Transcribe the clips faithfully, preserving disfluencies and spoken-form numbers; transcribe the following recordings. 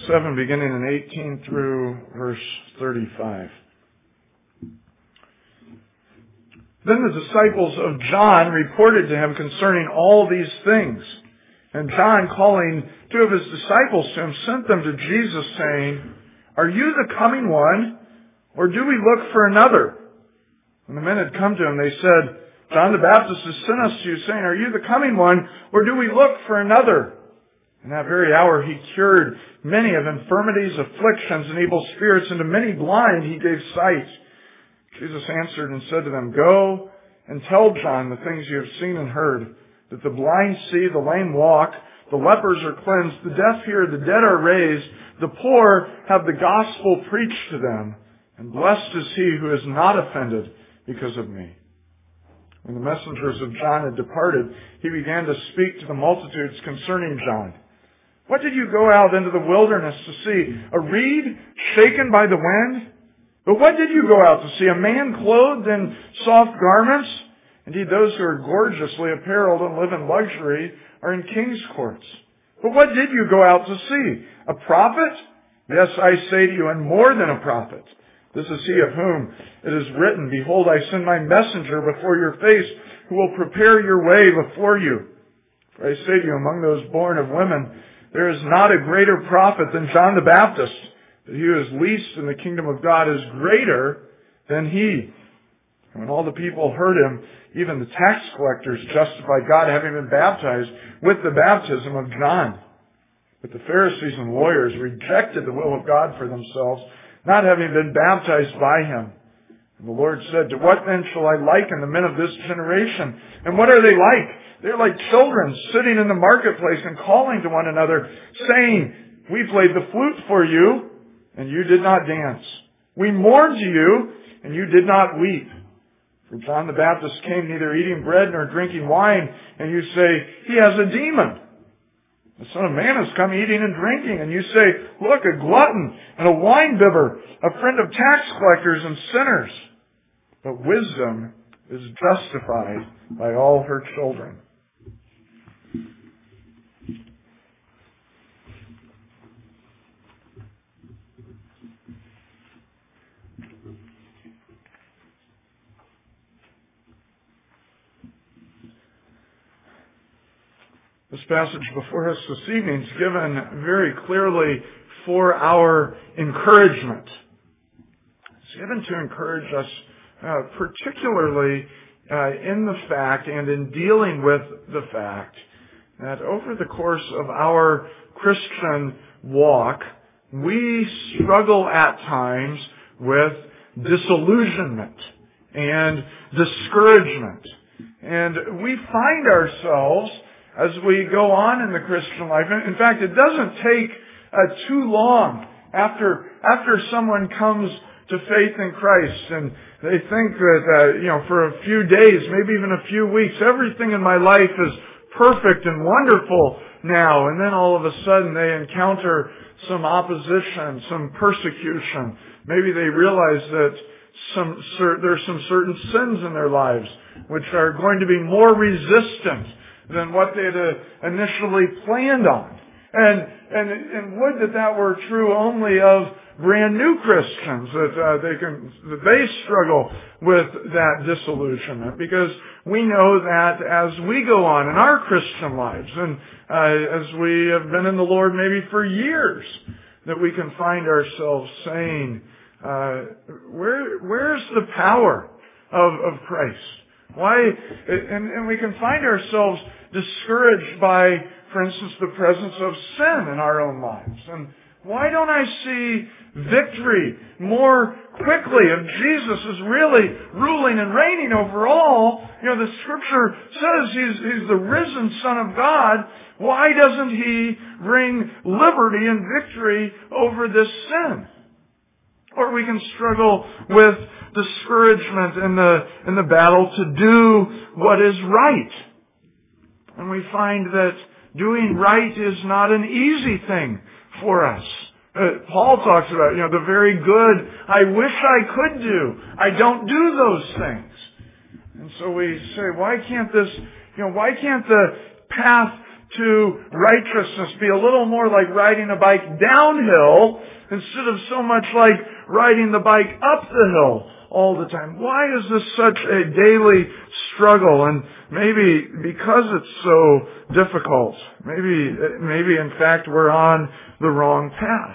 seven, beginning in eighteen through verse thirty-five. Then the disciples of John reported to him concerning all these things. And John, calling two of his disciples to him, sent them to Jesus, saying, "Are you the coming one, or do we look for another?" When the men had come to him, they said, "John the Baptist has sent us to you, saying, 'Are you the coming one, or do we look for another?'" In that very hour he cured many of infirmities, afflictions, and evil spirits, and to many blind he gave sight. Jesus answered and said to them, "Go and tell John the things you have seen and heard, that the blind see, the lame walk, the lepers are cleansed, the deaf hear, the dead are raised, the poor have the gospel preached to them, and blessed is he who is not offended because of me." When the messengers of John had departed, he began to speak to the multitudes concerning John. "What did you go out into the wilderness to see? A reed shaken by the wind? But what did you go out to see? A man clothed in soft garments? Indeed, those who are gorgeously apparelled and live in luxury are in king's courts. But what did you go out to see? A prophet? Yes, I say to you, and more than a prophet. This is he of whom it is written, 'Behold, I send my messenger before your face, who will prepare your way before you.' For I say to you, among those born of women, there is not a greater prophet than John the Baptist. But he who is least in the kingdom of God is greater than he." And when all the people heard him, even the tax collectors justified God, having been baptized with the baptism of John. But the Pharisees and lawyers rejected the will of God for themselves, not having been baptized by him. And the Lord said, "To what then shall I liken the men of this generation? And what are they like? They're like children sitting in the marketplace and calling to one another, saying, 'We played the flute for you, and you did not dance. We mourned to you, and you did not weep. For John the Baptist came neither eating bread nor drinking wine, and you say, he has a demon. The Son of Man has come eating and drinking, and you say, look, a glutton and a winebibber, a friend of tax collectors and sinners. But wisdom is justified by all her children." This passage before us this evening is given very clearly for our encouragement. It's given to encourage us uh, particularly uh, in the fact and in dealing with the fact that over the course of our Christian walk, we struggle at times with disillusionment and discouragement. And we find ourselves as we go on in the Christian life. In fact, it doesn't take uh, too long after after someone comes to faith in Christ and they think that, uh, you know, for a few days, maybe even a few weeks, everything in my life is perfect and wonderful now. And then all of a sudden they encounter some opposition, some persecution. Maybe they realize that some cer- there's some certain sins in their lives which are going to be more resistant than what they had uh, initially planned on. And, and, and would that that were true only of brand new Christians, that uh, they can, that they struggle with that disillusionment, because we know that as we go on in our Christian lives, and uh, as we have been in the Lord maybe for years, that we can find ourselves saying, uh, where, where's the power of, of Christ? Why, and, and we can find ourselves discouraged by, for instance, the presence of sin in our own lives. And why don't I see victory more quickly if Jesus is really ruling and reigning over all? You know, the Scripture says He's, He's the risen Son of God. Why doesn't He bring liberty and victory over this sin? Or we can struggle with discouragement in the, in the battle to do what is right. And we find that doing right is not an easy thing for us. Uh, Paul talks about, you know, the very good I wish I could do. I don't do those things. And so we say, why can't this, you know, why can't the path to righteousness be a little more like riding a bike downhill instead of so much like riding the bike up the hill all the time? Why is this such a daily struggle? And maybe because it's so difficult, maybe, maybe in fact we're on the wrong path.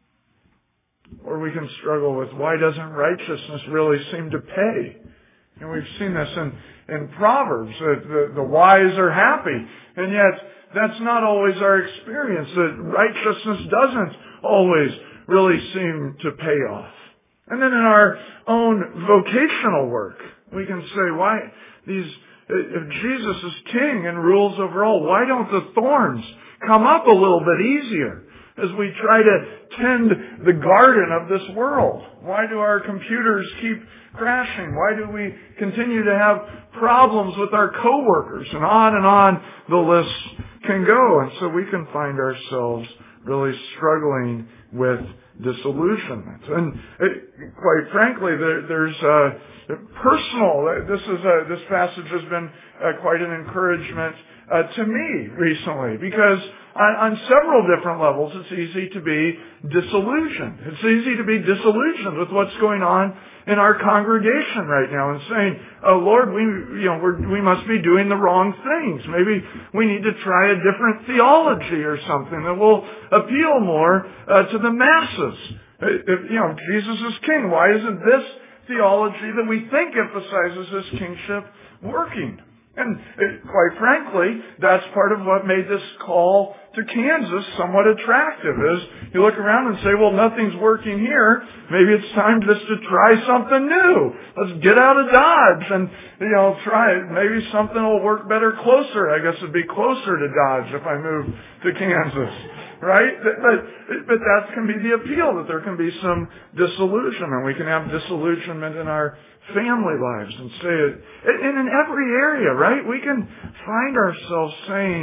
Or we can struggle with, why doesn't righteousness really seem to pay? And we've seen this in, in Proverbs, that the, the wise are happy. And yet, that's not always our experience, that righteousness doesn't always really seem to pay off. And then in our own vocational work, we can say, why these, if Jesus is king and rules over all, why don't the thorns come up a little bit easier as we try to tend the garden of this world? Why do our computers keep crashing? Why do we continue to have problems with our coworkers? And on and on the list can go. And so we can find ourselves really struggling with disillusionment. And it, quite frankly, there, there's uh, personal. This is a, this passage has been uh, quite an encouragement uh, to me recently, because on, on several different levels, it's easy to be disillusioned. It's easy to be disillusioned with what's going on in our congregation right now, and saying, "Oh Lord, we you know we're, we must be doing the wrong things. Maybe we need to try a different theology or something that will appeal more uh, to the masses. If, you know, Jesus is king. Why isn't this theology that we think emphasizes his kingship working?" And quite frankly, that's part of what made this call to Kansas somewhat attractive, is you look around and say, well, nothing's working here. Maybe it's time just to try something new. Let's get out of Dodge and, you know, try it. Maybe something will work better closer. I guess it'd be closer to Dodge if I move to Kansas. Right? But, but that can be the appeal, that there can be some disillusionment. We can have disillusionment in our family lives and say it. And in every area, right? We can find ourselves saying,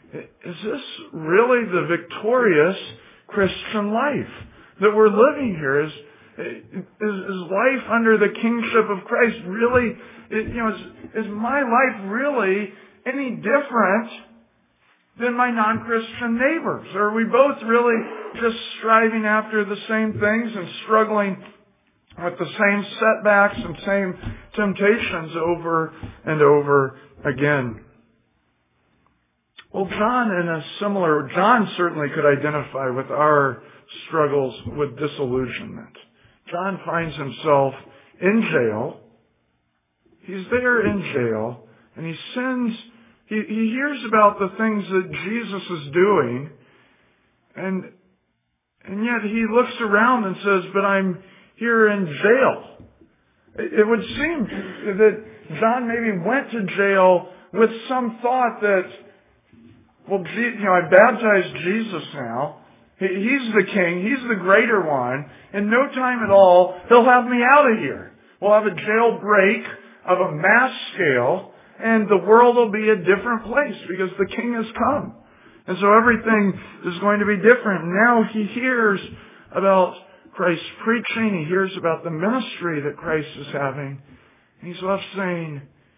is this really the victorious Christian life that we're living here? Is, is, is life under the kingship of Christ really, you know, is, is my life really any different than my non-Christian neighbors? Or are we both really just striving after the same things and struggling with the same setbacks and same temptations over and over again? Well, John, in a similar, John certainly could identify with our struggles with disillusionment. John finds himself in jail. He's there in jail, and he sends, he, he hears about the things that Jesus is doing, and, and yet he looks around and says, but I'm here in jail. It would seem that John maybe went to jail with some thought that, well, you know, I baptized Jesus now. He's the king. He's the greater one. In no time at all, he'll have me out of here. We'll have a jailbreak of a mass scale, and the world will be a different place because the king has come. And so everything is going to be different. Now he hears about Christ's preaching. He hears about the ministry that Christ is having. And he's left saying,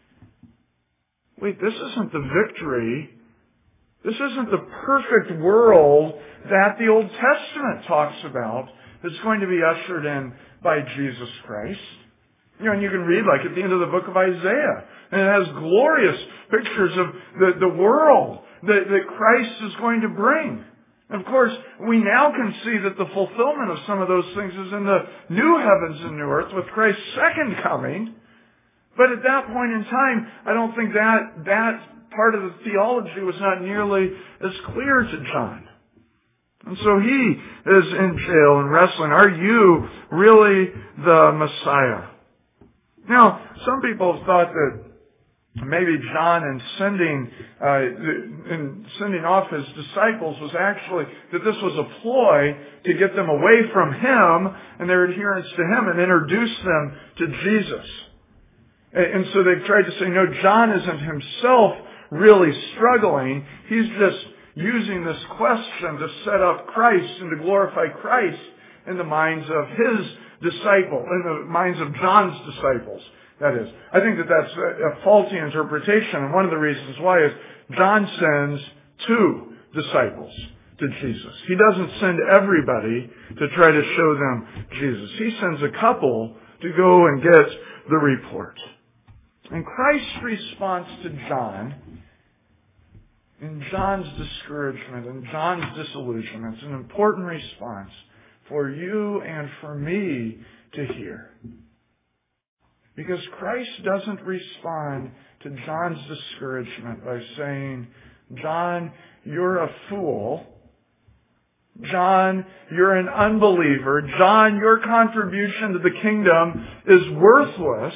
wait, this isn't the victory. This isn't the perfect world that the Old Testament talks about that's going to be ushered in by Jesus Christ. You know, and you can read like at the end of the book of Isaiah, and it has glorious pictures of the, the world that, that Christ is going to bring. Of course, we now can see that the fulfillment of some of those things is in the new heavens and new earth with Christ's second coming. But at that point in time, I don't think that that part of the theology was not nearly as clear to John. And so he is in jail and wrestling. Are you really the Messiah? Now, some people have thought that maybe John in sending uh, in sending off his disciples was actually that this was a ploy to get them away from him and their adherence to him and introduce them to Jesus. And so they've tried to say, no, John isn't himself really struggling. He's just using this question to set up Christ and to glorify Christ in the minds of his disciple, in the minds of John's disciples. That is, I think that that's a faulty interpretation, and one of the reasons why is John sends two disciples to Jesus. He doesn't send everybody to try to show them Jesus. He sends a couple to go and get the report. And Christ's response to John, in John's discouragement and John's disillusionment, is an important response for you and for me to hear. Because Christ doesn't respond to John's discouragement by saying, John, you're a fool. John, you're an unbeliever. John, your contribution to the kingdom is worthless.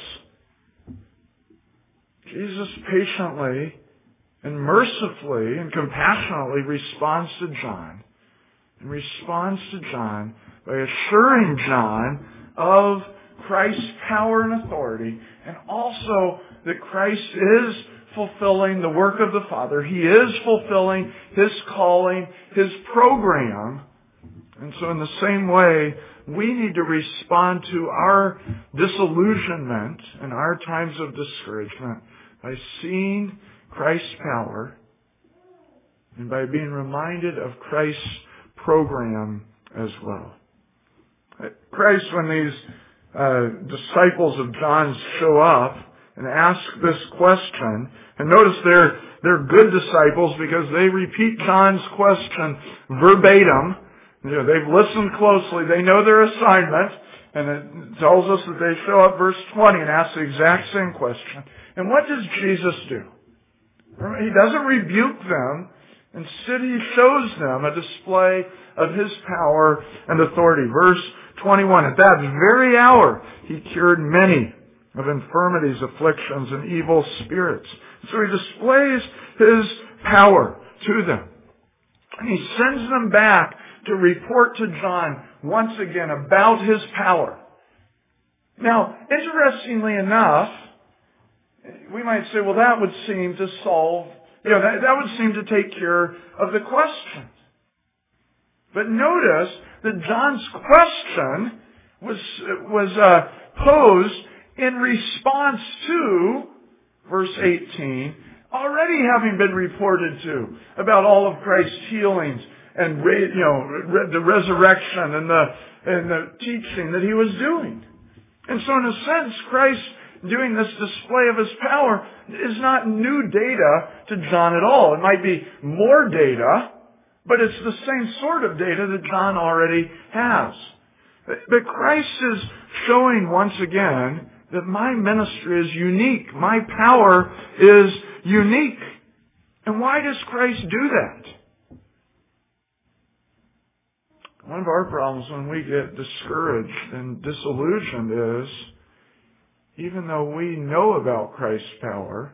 Jesus patiently and mercifully and compassionately responds to John. And responds to John by assuring John of Christ's power and authority, and also that Christ is fulfilling the work of the Father. He is fulfilling His calling, His program. And so in the same way, we need to respond to our disillusionment and our times of discouragement by seeing Christ's power and by being reminded of Christ's program as well. Christ, when these uh, disciples of John's show up and ask this question, and notice they're, they're good disciples because they repeat John's question verbatim. You know, they've listened closely. They know their assignment. And it tells us that they show up verse twenty and ask the exact same question. And what does Jesus do? He doesn't rebuke them. Instead, He shows them a display of His power and authority. Verse twenty-one, at that very hour, He cured many of infirmities, afflictions, and evil spirits. So He displays His power to them. And He sends them back to report to John once again about His power. Now, interestingly enough, we might say, well, that would seem to solve, you know, that, that would seem to take care of the question. But notice that John's question was, was uh, posed in response to, verse eighteen, already having been reported to about all of Christ's healings and, you know, the resurrection and the, and the teaching that He was doing. And so in a sense, Christ doing this display of His power is not new data to John at all. It might be more data, but it's the same sort of data that John already has. But Christ is showing once again that my ministry is unique. My power is unique. And why does Christ do that? One of our problems when we get discouraged and disillusioned is, even though we know about Christ's power,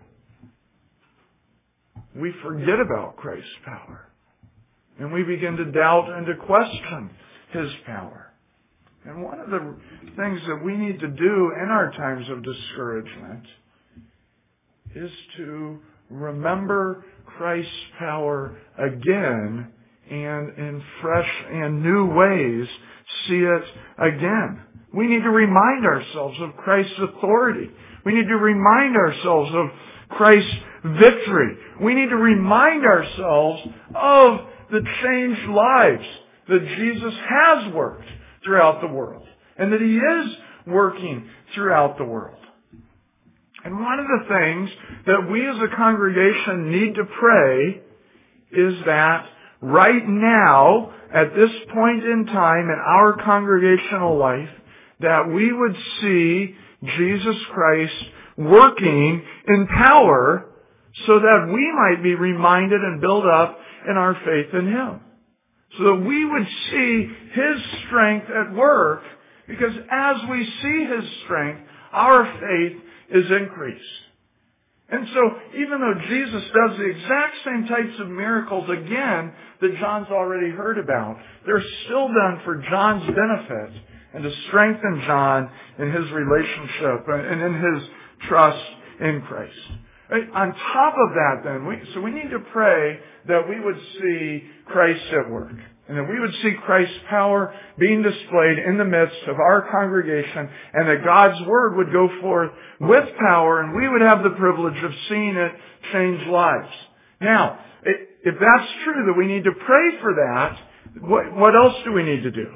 we forget about Christ's power. And we begin to doubt and to question His power. And one of the things that we need to do in our times of discouragement is to remember Christ's power again and in fresh and new ways see it again. We need to remind ourselves of Christ's authority. We need to remind ourselves of Christ's victory. We need to remind ourselves of the changed lives that Jesus has worked throughout the world and that He is working throughout the world. And one of the things that we as a congregation need to pray is that right now, at this point in time in our congregational life, that we would see Jesus Christ working in power so that we might be reminded and built up in our faith in Him. So that we would see His strength at work, because as we see His strength, our faith is increased. And so, even though Jesus does the exact same types of miracles again that John's already heard about, they're still done for John's benefit and to strengthen John in his relationship and in his trust in Christ. On top of that, then, we, so we need to pray that we would see Christ at work. And that we would see Christ's power being displayed in the midst of our congregation, and that God's Word would go forth with power, and we would have the privilege of seeing it change lives. Now, it, if that's true that we need to pray for that, what, what else do we need to do?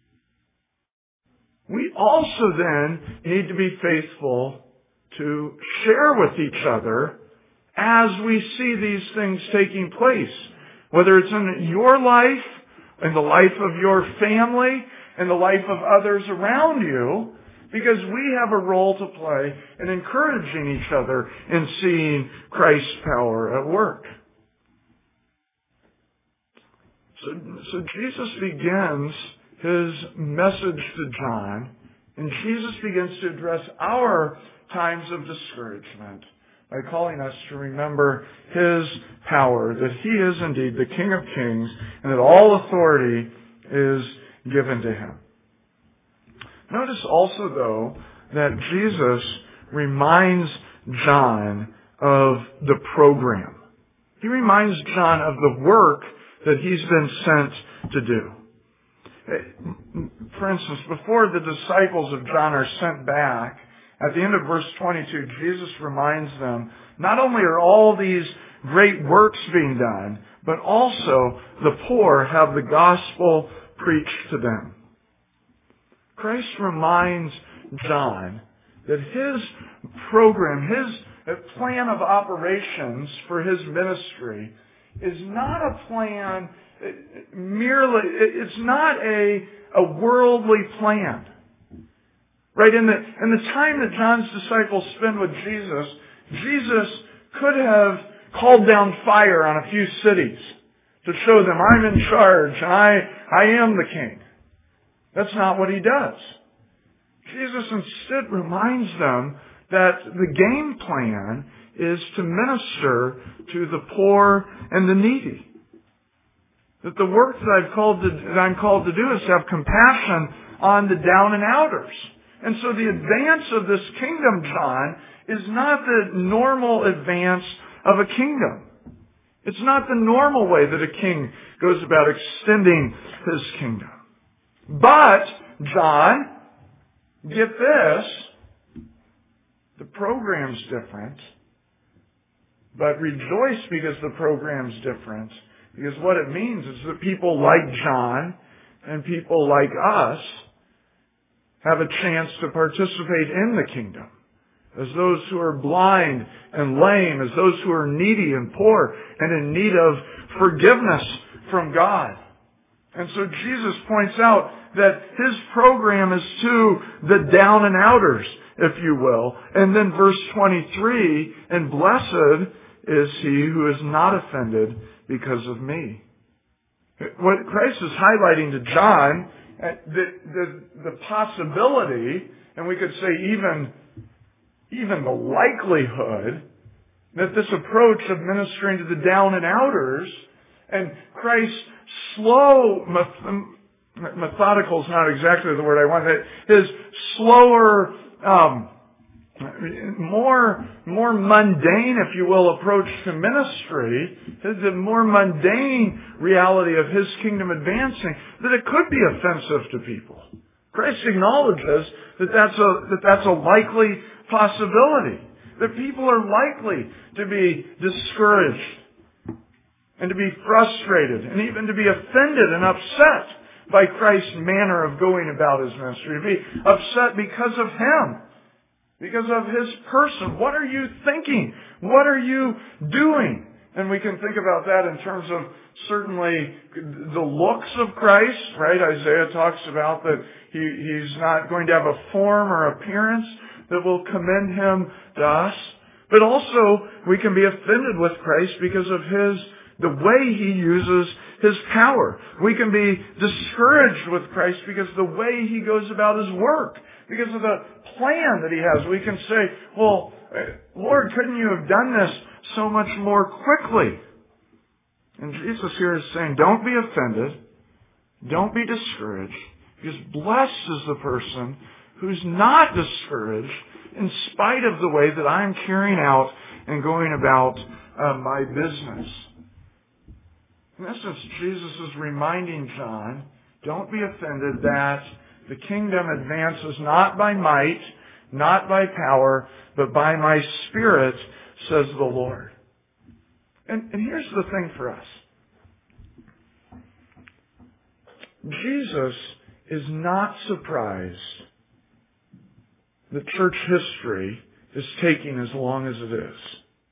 We also then need to be faithful to share with each other as we see these things taking place. Whether it's in your life, in the life of your family, in the life of others around you, because we have a role to play in encouraging each other in seeing Christ's power at work. So, so Jesus begins his message to John, and Jesus begins to address our times of discouragement by calling us to remember his power, that he is indeed the King of Kings, and that all authority is given to him. Notice also, though, that Jesus reminds John of the program. He reminds John of the work that he's been sent to do. For instance, before the disciples of John are sent back, at the end of verse twenty-two, Jesus reminds them, not only are all these great works being done, but also the poor have the gospel preached to them. Christ reminds John that his program, his plan of operations for his ministry is not a plan merely, it's not a, a worldly plan. Right? In the, in the time that John's disciples spend with Jesus, Jesus could have called down fire on a few cities to show them, I'm in charge, and I, I am the king. That's not what he does. Jesus instead reminds them that the game plan is to minister to the poor and the needy. That the work that I've called to, that I'm called to do is to have compassion on the down and outers. And so the advance of this kingdom, John, is not the normal advance of a kingdom. It's not the normal way that a king goes about extending his kingdom. But, John, get this, the program's different. But rejoice because the program's different. Because what it means is that people like John and people like us have a chance to participate in the kingdom. As those who are blind and lame, as those who are needy and poor and in need of forgiveness from God. And so Jesus points out that his program is to the down and outers, if you will. And then verse twenty-three, and blessed is he who is not offended because of me. What Christ is highlighting to John, the, the, the possibility, and we could say even, even the likelihood, that this approach of ministering to the down and outers, and Christ's slow, methodical is not exactly the word I want, his slower, um, more, more mundane, if you will, approach to ministry, the more mundane reality of his kingdom advancing, that it could be offensive to people. Christ acknowledges that that's a, that that's a likely possibility. That people are likely to be discouraged and to be frustrated and even to be offended and upset by Christ's manner of going about his ministry, to be upset because of him. Because of his person. What are you thinking? What are you doing? And we can think about that in terms of certainly the looks of Christ, right? Isaiah talks about that he, he's not going to have a form or appearance that will commend him to us. But also, we can be offended with Christ because of his, the way he uses his power. We can be discouraged with Christ because of the way he goes about his work. Because of the plan that he has. We can say, well, Lord, couldn't you have done this so much more quickly? And Jesus here is saying, don't be offended. Don't be discouraged. Because blessed is the person who's not discouraged in spite of the way that I'm carrying out and going about uh, my business. In essence, Jesus is reminding John, don't be offended that the kingdom advances not by might, not by power, but by my Spirit, says the Lord. And, and here's the thing for us. Jesus is not surprised that church history is taking as long as it is.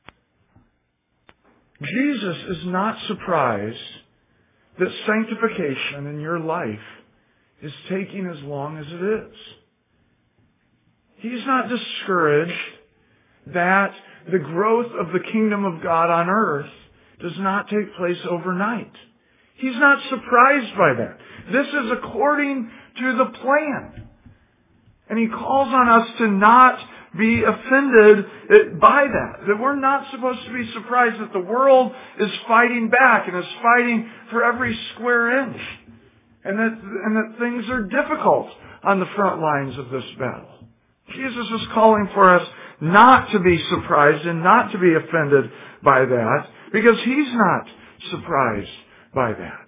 Jesus is not surprised that sanctification in your life is taking as long as it is. He's not discouraged that the growth of the kingdom of God on earth does not take place overnight. He's not surprised by that. This is according to the plan. And He calls on us to not be offended by that. That we're not supposed to be surprised that the world is fighting back and is fighting for every square inch. And that, and that things are difficult on the front lines of this battle. Jesus is calling for us not to be surprised and not to be offended by that, because He's not surprised by that.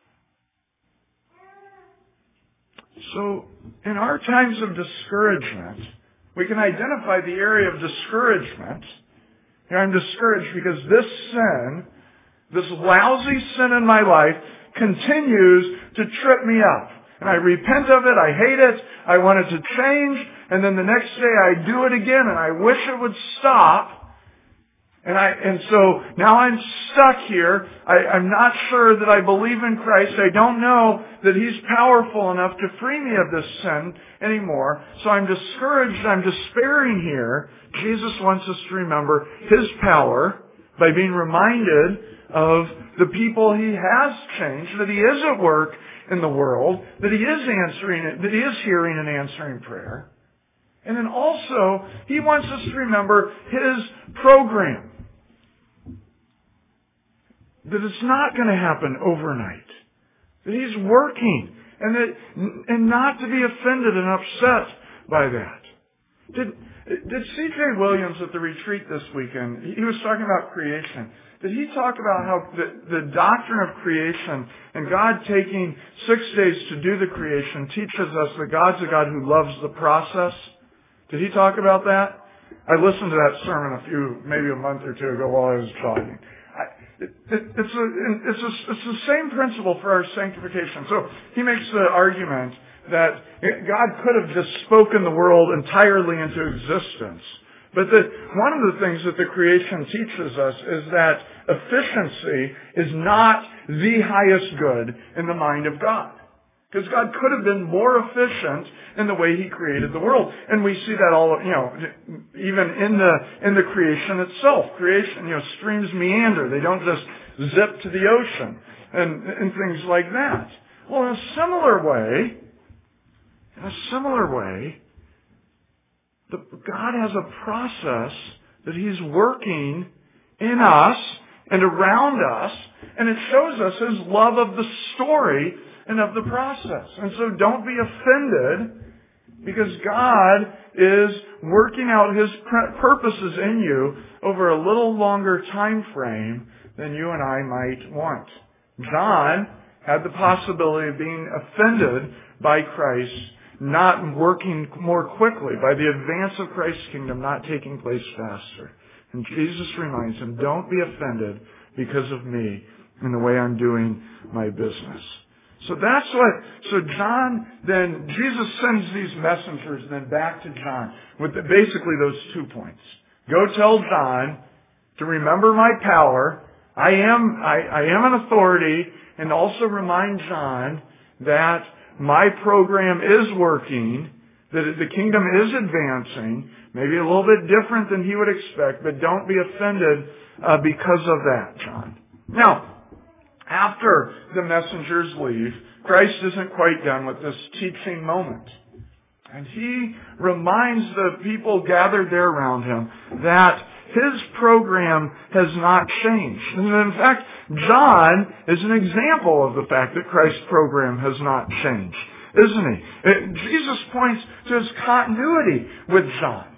So, in our times of discouragement, we can identify the area of discouragement. And I'm discouraged because this sin, this lousy sin in my life, continues to trip me up. And I repent of it, I hate it, I want it to change, and then the next day I do it again, and I wish it would stop. And I, and so now I'm stuck here. I, I'm not sure that I believe in Christ. I don't know that He's powerful enough to free me of this sin anymore. So I'm discouraged. I'm despairing here. Jesus wants us to remember His power by being reminded of the people He has changed, that He is at work in the world, that He is answering it, that He is hearing and answering prayer. And then also, He wants us to remember His program. That it's not going to happen overnight. That He's working. And that, and not to be offended and upset by that. Did, did C J Williams at the retreat this weekend, he was talking about creation. Did he talk about how the, the doctrine of creation and God taking six days to do the creation teaches us that God's a God who loves the process? Did he talk about that? I listened to that sermon a few, maybe a month or two ago while I was talking. I, it, it, it's, a, it's, a, it's the same principle for our sanctification. So he makes the argument that God could have just spoken the world entirely into existence. But that one of the things that the creation teaches us is that efficiency is not the highest good in the mind of God. Because God could have been more efficient in the way He created the world. And we see that all, you know, even in the, in the creation itself. Creation, you know, streams meander. They don't just zip to the ocean and, and things like that. Well, in a similar way, in a similar way, the, God has a process that He's working in us and around us, and it shows us His love of the story and of the process. And so don't be offended because God is working out His purposes in you over a little longer time frame than you and I might want. John had the possibility of being offended by Christ not working more quickly, by the advance of Christ's kingdom not taking place faster. And Jesus reminds him, don't be offended because of me and the way I'm doing my business. So that's what, so John then, Jesus sends these messengers then back to John with the, basically those two points. Go tell John to remember my power. I am, I, I am an authority, and also remind John that my program is working, that the kingdom is advancing, maybe a little bit different than he would expect, but don't be offended uh, because of that, John. Now, after the messengers leave, Christ isn't quite done with this teaching moment. And He reminds the people gathered there around Him that His program has not changed. And in fact, John is an example of the fact that Christ's program has not changed, isn't he? It, Jesus points to His continuity with John.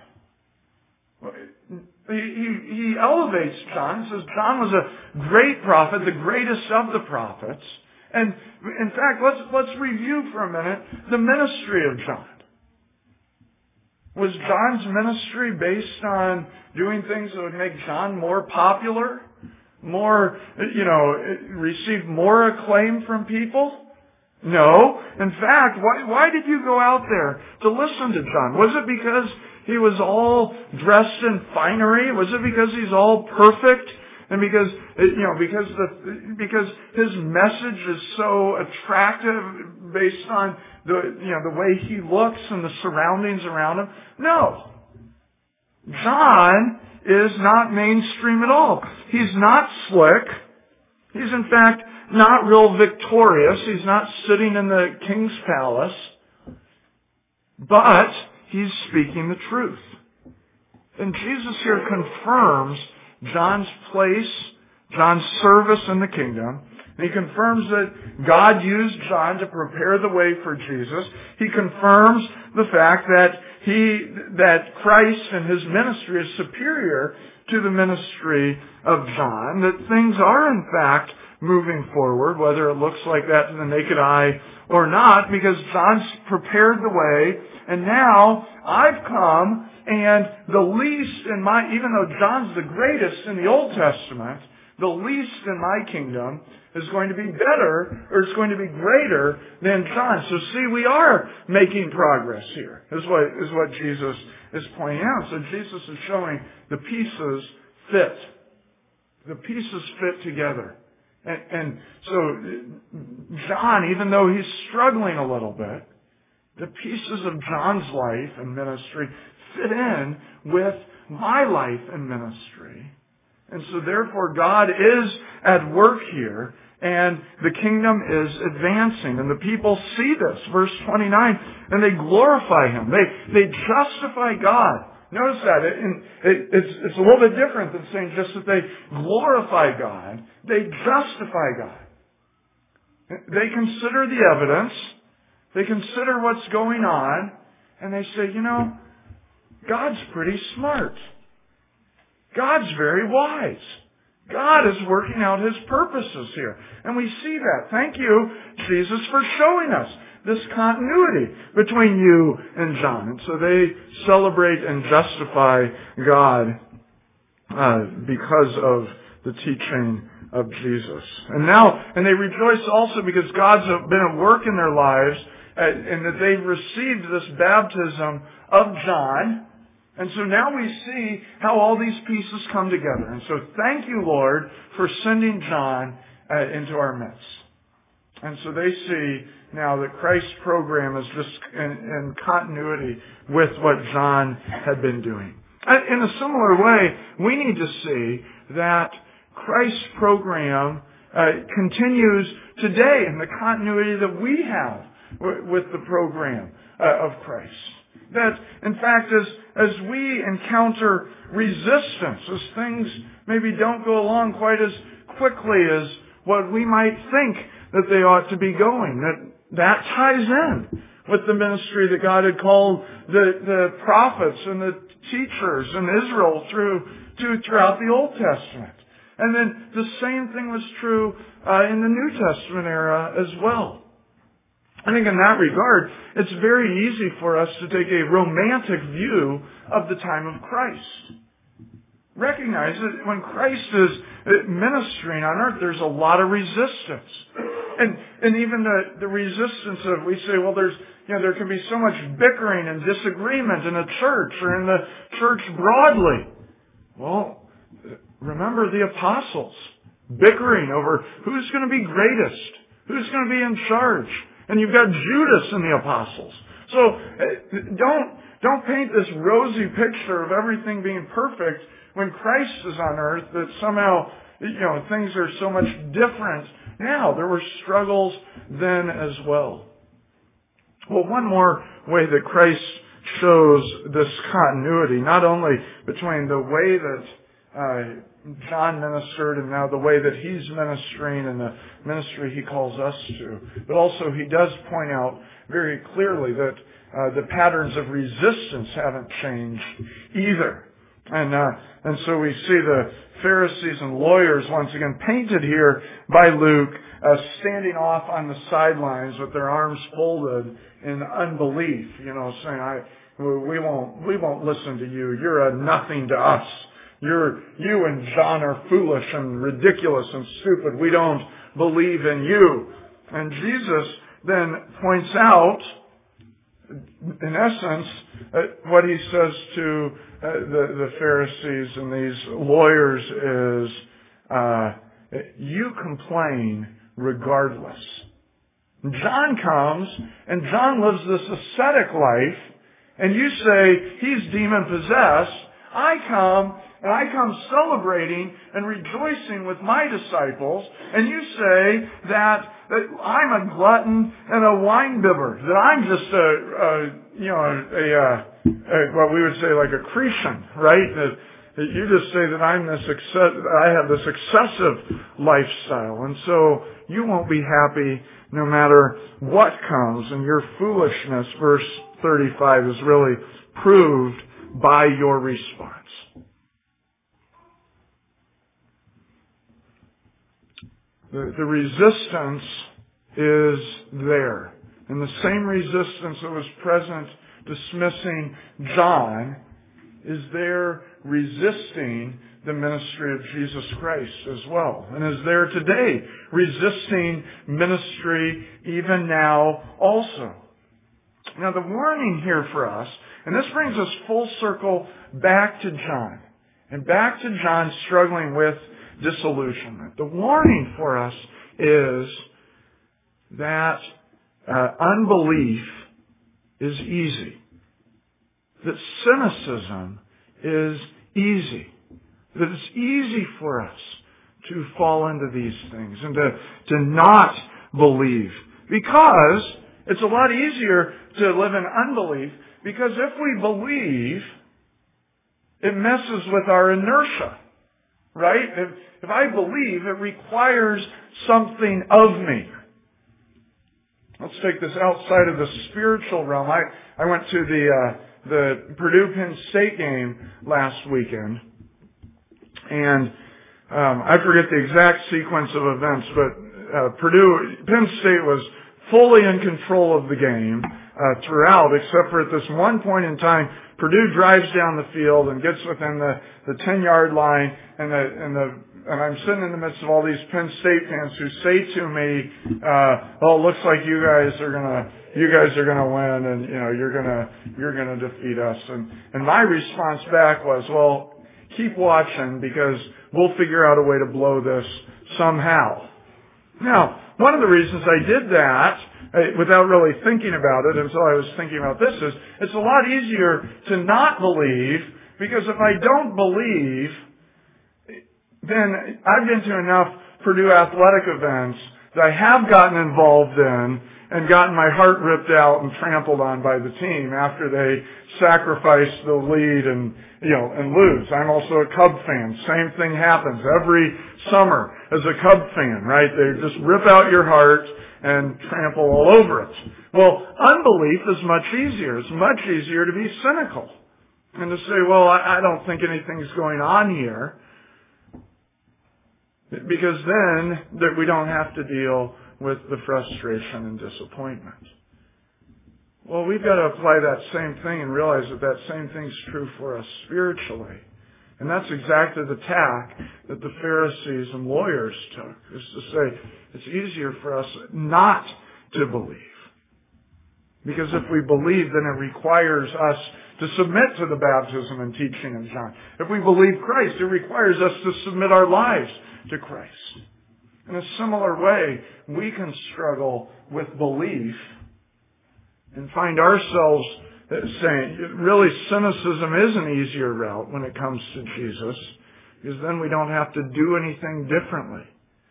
He, he, he elevates John, says John was a great prophet, the greatest of the prophets. And in fact, let's, let's review for a minute the ministry of John. Was John's ministry based on doing things that would make John more popular? More, you know, receive more acclaim from people? No. In fact, why, why did you go out there to listen to John? Was it because he was all dressed in finery? Was it because he's all perfect? And because, you know, because the, because his message is so attractive based on the, you know, the way he looks and the surroundings around him? No. John is not mainstream at all. He's not slick. He's in fact not real victorious. He's not sitting in the king's palace. But he's speaking the truth. And Jesus here confirms John's place, John's service in the kingdom. And he confirms that God used John to prepare the way for Jesus. He confirms the fact that he, that Christ and his ministry is superior to the ministry of John, that things are in fact moving forward, whether it looks like that to the naked eye or not, because John's prepared the way, and now I've come, and the least in my, even though John's the greatest in the Old Testament, the least in my kingdom is going to be better, or it's going to be greater than John. So see, we are making progress here, is what, is what Jesus is pointing out. So Jesus is showing the pieces fit. The pieces fit together. And, and so John, even though he's struggling a little bit, the pieces of John's life and ministry fit in with my life and ministry. And so therefore God is at work here, and the kingdom is advancing, and the people see this. Verse twenty-nine, and they glorify Him. They, they justify God. Notice that. It, it, it's, it's a little bit different than saying just that they glorify God. They justify God. They consider the evidence. They consider what's going on. And they say, you know, God's pretty smart. God's very wise. God is working out His purposes here. And we see that. Thank you, Jesus, for showing us this continuity between you and John. And so they celebrate and justify God uh, because of the teaching of Jesus. And now, and they rejoice also because God's been at work in their lives, uh, and that they've received this baptism of John. And so now we see how all these pieces come together. And so thank you, Lord, for sending John uh, into our midst. And so they see now that Christ's program is just in, in continuity with what John had been doing. In a similar way, we need to see that Christ's program uh, continues today in the continuity that we have w- with the program uh, of Christ. That, in fact, as, as we encounter resistance, as things maybe don't go along quite as quickly as what we might think that they ought to be going, that that ties in with the ministry that God had called the, the prophets and the teachers in Israel through to, throughout the Old Testament. And then the same thing was true uh, in the New Testament era as well. I think in that regard, it's very easy for us to take a romantic view of the time of Christ. Recognize that when Christ is ministering on earth, there's a lot of resistance. And and even the, the resistance of, we say, well, there's, you know, there can be so much bickering and disagreement in a church or in the church broadly. Well, remember the apostles bickering over who's going to be greatest, who's going to be in charge. And you've got Judas in the apostles. So don't don't paint this rosy picture of everything being perfect when Christ is on earth, that somehow, you know, things are so much different now. There were struggles then as well. Well, one more way that Christ shows this continuity, not only between the way that uh, John ministered and now the way that he's ministering and the ministry he calls us to, but also he does point out very clearly that uh, the patterns of resistance haven't changed either. And uh, and so we see the Pharisees and lawyers once again painted here by Luke uh, standing off on the sidelines with their arms folded in unbelief, you know, saying, "I we won't we won't listen to you. You're a nothing to us. You're you and John are foolish and ridiculous and stupid. We don't believe in you." And Jesus then points out, in essence, uh, what he says to uh, the, the Pharisees and these lawyers is, uh, you complain regardless. John comes, and John lives this ascetic life, and you say he's demon-possessed. I come, and I come celebrating and rejoicing with my disciples, and you say that, that I'm a glutton and a wine-bibber, that I'm just a, a you know, a, a, a, what we would say like a Cretan, right? That, that you just say that I'm this, excess, I have this excessive lifestyle, and so you won't be happy no matter what comes, and your foolishness, verse thirty-five, is really proved by your response. The, the resistance is there. And the same resistance that was present dismissing John is there resisting the ministry of Jesus Christ as well. And is there today resisting ministry even now also. Now the warning here for us, and this brings us full circle back to John, and back to John struggling with disillusionment. The warning for us is that uh, unbelief is easy. That cynicism is easy. That it's easy for us to fall into these things and to, to not believe. Because it's a lot easier to live in unbelief, because if we believe, it messes with our inertia. Right? If, if I believe, it requires something of me. Let's take this outside of the spiritual realm. I, I went to the uh, the Purdue Penn State game last weekend, and um, I forget the exact sequence of events, but uh, Purdue Penn State was fully in control of the game uh, throughout, except for at this one point in time, Purdue drives down the field and gets within the the ten yard line, and the and the and I'm sitting in the midst of all these Penn State fans who say to me, uh, "Oh, it looks like you guys are gonna you guys are gonna win, and you know you're gonna you're gonna defeat us." And and my response back was, "Well, keep watching, because we'll figure out a way to blow this somehow." Now, one of the reasons I did that, without really thinking about it until I was thinking about this, is it's a lot easier to not believe, because if I don't believe, then I've been to enough Purdue athletic events that I have gotten involved in and gotten my heart ripped out and trampled on by the team after they sacrifice the lead and, you know, and lose. I'm also a Cub fan. Same thing happens every summer as a Cub fan, right? They just rip out your heart and trample all over it. Well, unbelief is much easier. It's much easier to be cynical and to say, well, I don't think anything's going on here, because then that we don't have to deal with the frustration and disappointment. Well, we've got to apply that same thing and realize that that same thing's true for us spiritually. And that's exactly the tack that the Pharisees and lawyers took, is to say it's easier for us not to believe. Because if we believe, then it requires us to submit to the baptism and teaching of John. If we believe Christ, it requires us to submit our lives to Christ. In a similar way, we can struggle with belief and find ourselves saying, really, cynicism is an easier route when it comes to Jesus, because then we don't have to do anything differently.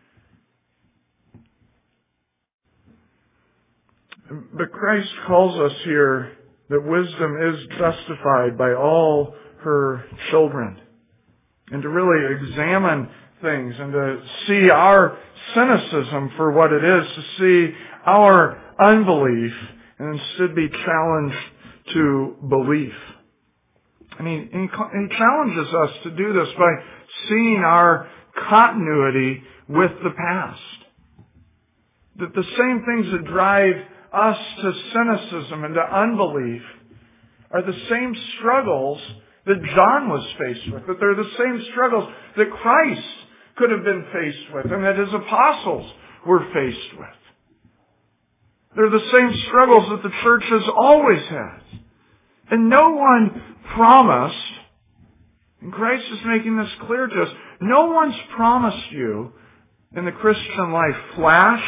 But Christ calls us here that wisdom is justified by all her children, and to really examine things and to see our cynicism for what it is, to see our unbelief, and instead be challenged to belief. And he, he, he challenges us to do this by seeing our continuity with the past. That the same things that drive us to cynicism and to unbelief are the same struggles that John was faced with. That they're the same struggles that Christ could have been faced with and that his apostles were faced with. They're the same struggles that the church has always had. And no one promised, and Christ is making this clear to us, no one's promised you in the Christian life flash.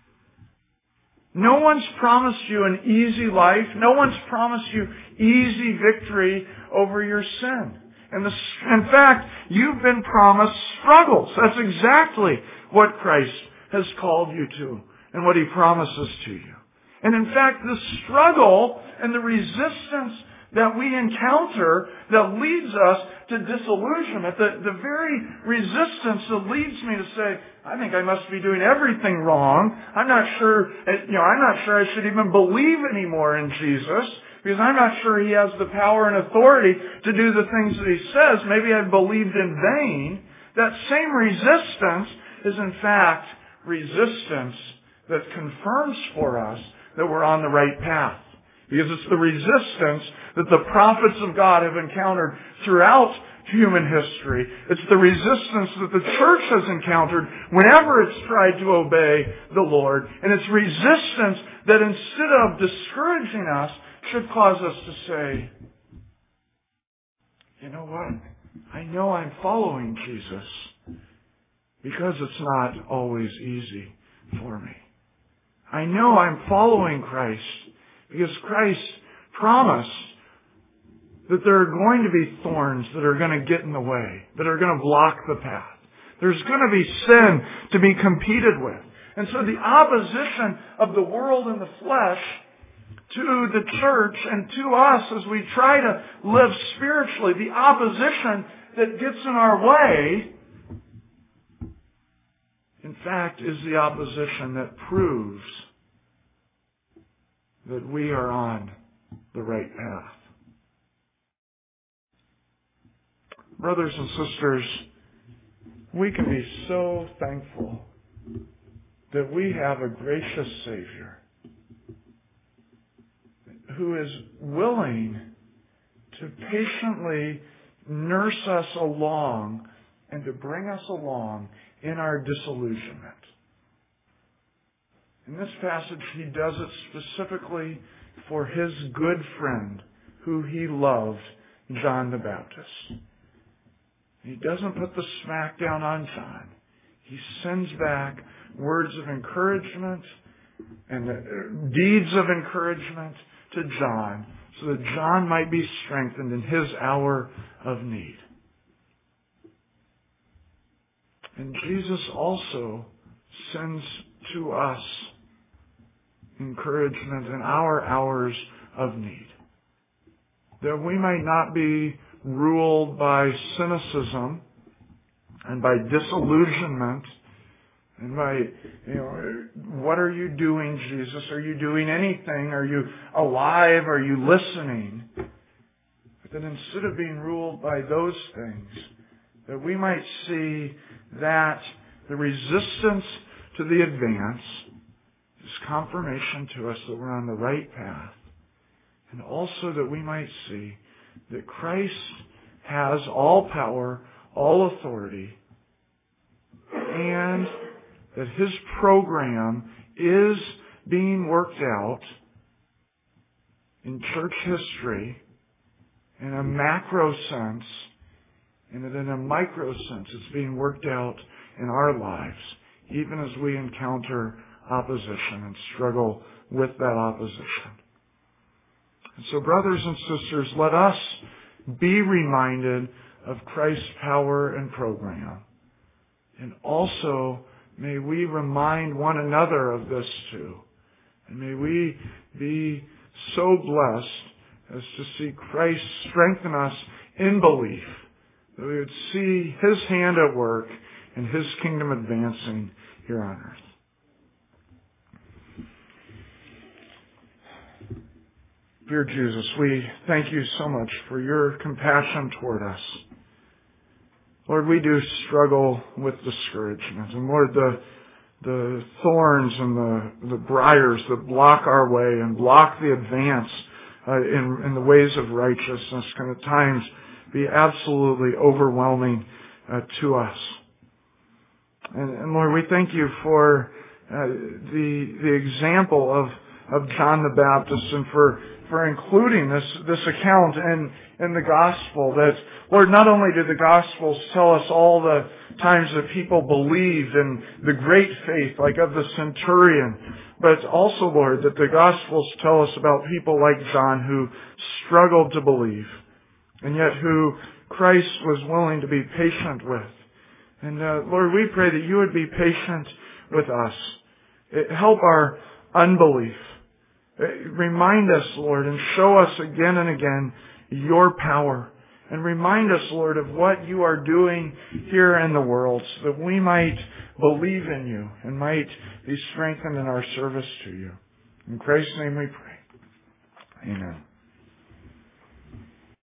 No one's promised you an easy life. No one's promised you easy victory over your sin. And the, in fact, you've been promised struggles. That's exactly what Christ has called you to and what He promises to you. And in fact, the struggle and the resistance that we encounter that leads us to disillusionment, the, the very resistance that leads me to say, I think I must be doing everything wrong. I'm not sure, you know, I'm not sure I should even believe anymore in Jesus because I'm not sure He has the power and authority to do the things that He says. Maybe I've believed in vain. That same resistance is in fact resistance that confirms for us that we're on the right path. Because it's the resistance that the prophets of God have encountered throughout human history. It's the resistance that the church has encountered whenever it's tried to obey the Lord. And it's resistance that instead of discouraging us, should cause us to say, you know what? I know I'm following Jesus because it's not always easy for me. I know I'm following Christ because Christ promised that there are going to be thorns that are going to get in the way, that are going to block the path. There's going to be sin to be competed with. And so the opposition of the world and the flesh to the church and to us as we try to live spiritually, the opposition that gets in our way, in fact, is the opposition that proves that we are on the right path. Brothers and sisters, we can be so thankful that we have a gracious Savior who is willing to patiently nurse us along and to bring us along in our disillusionment. In this passage, He does it specifically for His good friend who He loved, John the Baptist. He doesn't put the smack down on John. He sends back words of encouragement and deeds of encouragement to John so that John might be strengthened in his hour of need. And Jesus also sends to us encouragement in our hours of need. That we might not be ruled by cynicism and by disillusionment and by, you know, what are you doing, Jesus? Are you doing anything? Are you alive? Are you listening? But that instead of being ruled by those things, that we might see that the resistance to the advance is confirmation to us that we're on the right path. And also that we might see that Christ has all power, all authority, and that His program is being worked out in church history in a macro sense, and that in a micro sense it's being worked out in our lives, even as we encounter opposition and struggle with that opposition. And so, brothers and sisters, let us be reminded of Christ's power and program. And also, may we remind one another of this too. And may we be so blessed as to see Christ strengthen us in belief, that we would see His hand at work and His kingdom advancing here on earth. Dear Jesus, we thank You so much for Your compassion toward us. Lord, we do struggle with discouragement. And Lord, the, the thorns and the, the briars that block our way and block the advance uh, in, in the ways of righteousness can at times be absolutely overwhelming uh, to us. And, and Lord, we thank You for uh, the, the example of of John the Baptist and for, for including this, this account in, in the gospel. That, Lord, not only do the gospels tell us all the times that people believed in the great faith, like of the centurion, but also, Lord, that the gospels tell us about people like John who struggled to believe, and yet who Christ was willing to be patient with. And uh, Lord, we pray that you would be patient with us. Help our unbelief. Remind us, Lord, and show us again and again your power. And remind us, Lord, of what you are doing here in the world so that we might believe in you and might be strengthened in our service to you. In Christ's name we pray. Amen.